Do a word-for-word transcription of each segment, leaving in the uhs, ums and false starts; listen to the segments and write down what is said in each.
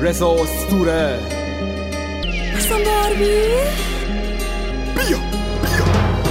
رضا اسطوره. اصلا باربی بیا بیا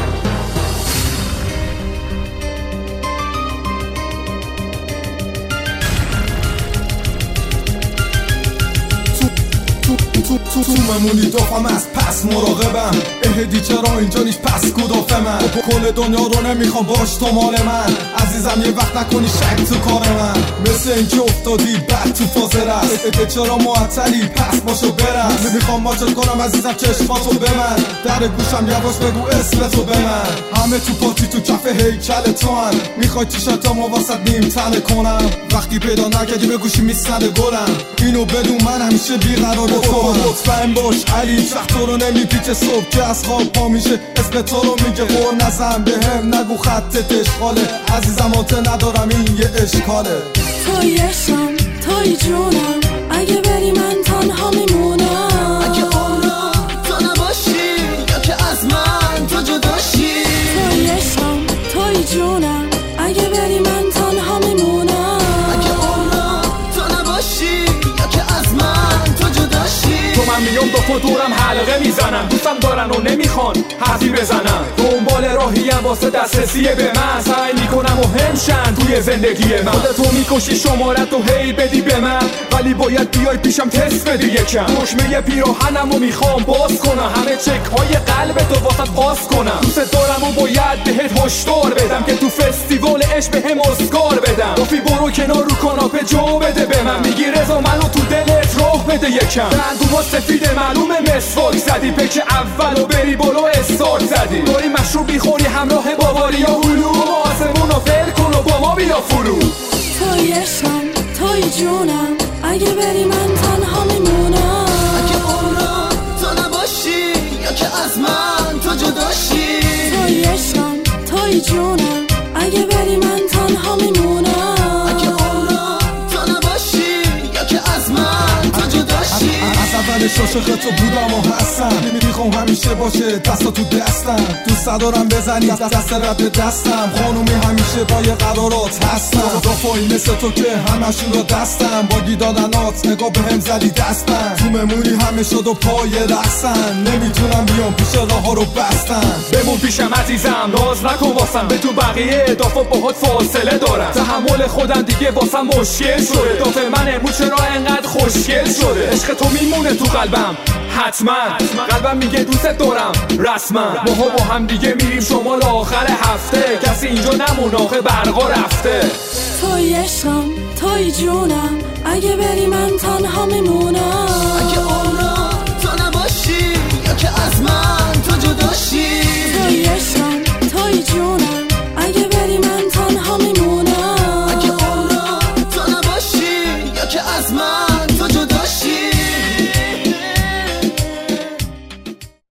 تو تو تو ممونی دافم از پس مراقبم. اهدی چرا اینجا نیست پس کدافه من کل دنیا رو نمیخوام باش تو مال من. عزیزم یه وقت نکنی شک تو کار من. مثل اینکه افتادی بعد تو فاز رست. چرا معطلی پس باشو برس. میخوام ماچت کنم عزیزم چشماتو به من. در گوشم یواش بگو اسمتو به من. همه تو پاتی تو کف هیکل تو هن. میخوای تیشرتامو واسط نیم تنه کنم. وقتی پیدا نکردی به گوشی میسنده گلم. اینو بدون من همیشه بیقرار تو. مطمئن باش علی وقت تو رو نمیپیچه. صبح که از خواب پا میشه اسم تو رو میگه. قول نزن به هم نگو خطت اشغاله. عزیزم آته ندارم این یه اشکاله. توی عشقم توی جونم اگه بری من تنها میمونم. اگه عمرم تو نباشی یا که از من تو جداشی. توی عشقم توی جونم اگه بری من تنها میمونم. اگه عمرم تو نباشی یا که از من تو جداشی. تو من میام با تو دورم حلقه میزنم. دوستم دارن و نمیخوان حرفی بزنم. دنبال راهیم واسه دسترسی به من. سعی میکنم و همشن توی زندگی من. خودتو میکشی شمارت و هی بدی به من. ولی باید بیای پیشم تست بدی یکم. دشمه پیراهنم و میخوام باز کنم. همه چک های قلب تو واسط پاس کنم. دوست دارم و باید بهت هشدار بدم که تو فستیوال عشق به هم اسکار بدم. رفی برو کنار رو کاناپه جو بده به من. میگی رضا منو تو دلت راه بده یکم. دندوما سفید معلومه مسواک زدی. پک اولو بری بالا استارت زدی. داری مشروب میخوری همراه باباری یا علوم. آسمونو فل کن و با ما بیا فرو. توی عشقم توی جونم اگه بری من تنها میمونم. اگه عمرم تو نباشی یا که از من تو جداشی. توی عشقم توی جونم اگه بری من تنها میمونم. اگه عمرم تو نباشی یا که از من تو جداشی. از اول عاشق تو بودم و هستم. میخوام همیشه باشه دستا تو دستم. دوست دارم بزنی دست رد دستم. خانومی همیشه با یه قرارات هستم. دافایی مثل تو که همشون رو دستم. با گیدادنات نگاه به هم زدی دستم. تو ممونی همه شد و پای رقصن. نمیتونم بیام پیش راه ها رو بستم. بمون پیشم عزیزم ناز نکن واسم. به تو بقیه اضافه باهات فاصله دارم. تحمل خودم دیگه واسم مشکل شده. دافع من امروز چرا انقدر خوشگل شده. عشق تو میمونه تو قلبم حتما. قلبم میگه دوست دارم رسما. ماها با هم دیگه میریم شمال آخر هفته. کسی اینجا نمونه آخه برقا رفته. توی عشقم توی جونم اگه بری من تنها میمونم. اگه